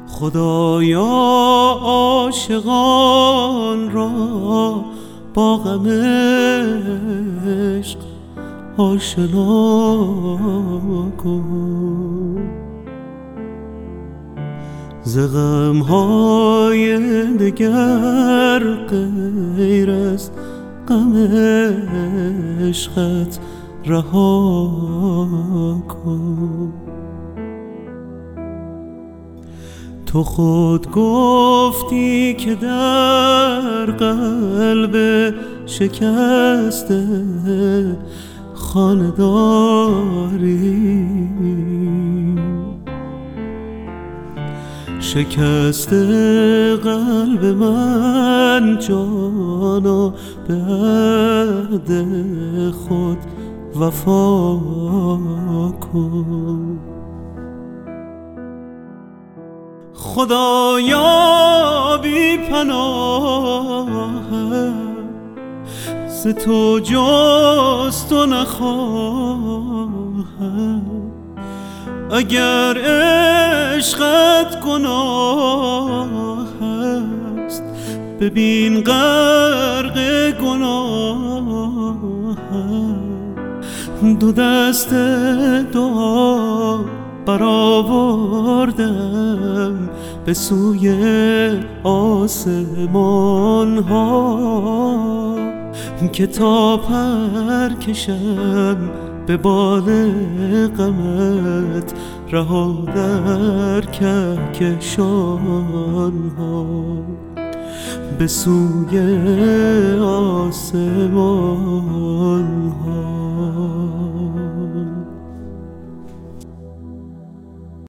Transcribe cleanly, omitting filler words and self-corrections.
خدایا عاشقان را با غم عشق آشنا کن. ز غم‌های دگر غیر از غم عشقت رها کن. تو خود گفتی که در قلب شکسته خانه داری، شکسته قلب من جانا به عهد خود وفا کن. خدایا بی پناهم، ز تو جز تو نخواهم. اگر عشقت گناه است ببین غرق گناهم. دو دست دعا برآوردم به سوی آسمان ها که تا پر کشم به بال غمت رها در کهکشان ها به سوی آسمان ها.